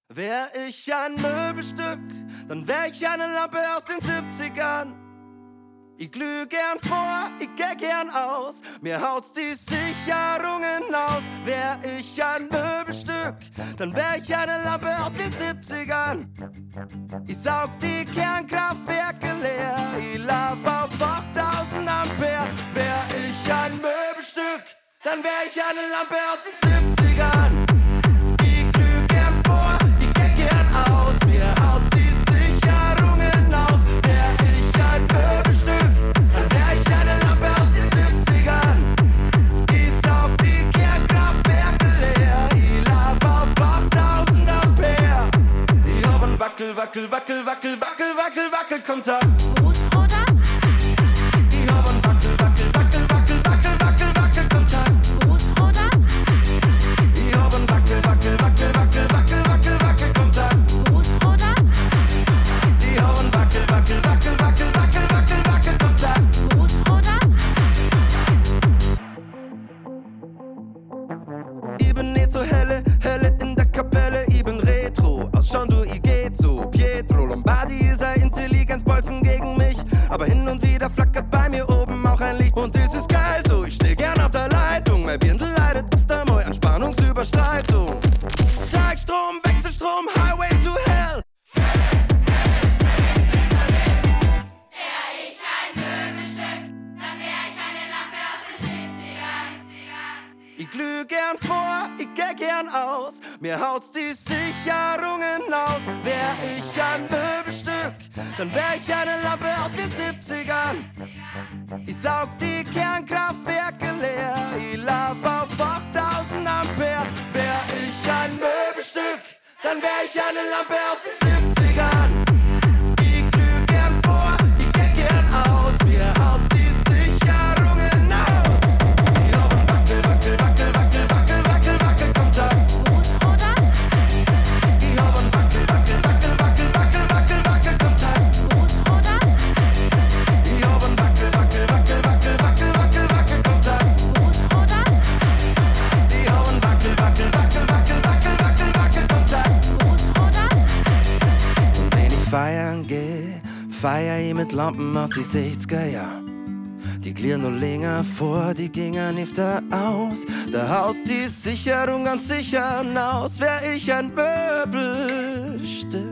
Wär ich ein Möbelstück, dann wär ich eine Lampe aus den 70ern. Ich glüh gern vor, ich geh gern aus, mir haut's die Sicherungen aus. Wär ich ein Möbelstück, dann wär ich eine Lampe aus den 70ern. Ich saug die Kernkraftwerke leer, ich lauf auf 8000 Ampere. Wär ich ein Möbelstück, dann wär ich eine Lampe aus den 70ern. Ich glüh gern vor, ich geh gern aus, mir haut's die Sicherungen aus. Wär ich ein Möbelstück, dann wär ich eine Lampe aus den 70ern. Ich saug die Kernkraftwerke leer, ich lauf auf 8000 Ampere. Ich hab ein Wackelkontakt. Fuß oder? Ich hab ein Wackelkontakt. Fuß oder? Ich hab ein Wackelkontakt. Fuß oder? Ich hab ein Wackelkontakt. Fuß oder? Ich bin nicht so helle in der Kapelle, ich bin Retro. Aus Schon du, ich geht so. Pietro Lombardi ist ein Intelligenzbolzen gegen mich. Aber hin und wieder flackert bei mir oben auch ein Licht. Und das ist geil so, ich steh gern auf der Leitung. Mein Birndl leidet öfter mal an Spannungsüberschreitung. Gleichstrom, Wechselstrom, Highway to Hell. Wär ich ein Möbelstück, dann wär ich eine Lampe aus den 70ern. Ich glüh gern vor, ich geh gern aus, mir haut's die Sicherungen aus. Wär ich ein Möbelstück, dann wär ich eine Lampe aus den 70ern. Ich saug die Kernkraftwerke leer, ich lauf auf 8000 Ampere. Wär ich ein Möbelstück, dann wär ich eine Lampe aus den 70ern. Ich glüh gern vor, ich geh gern aus, mir haut's die Sicherungen aus. Ich hab ein Wackelkontakt. Fuß oder? Ich hab ein Wackelkontakt. Fuß oder? Ich hab ein Wackelkontakt. Fuß oder? Ich hab ein Wackelkontakt. Fuß oder? Und wenn ich feiern geh, feier ich mit Lampen aus die 60er Jahr. Die glieren nur länger vor, die gingen öfter aus. Da haut's die Sicherung ganz sicher aus. Wär ich ein Möbelstück,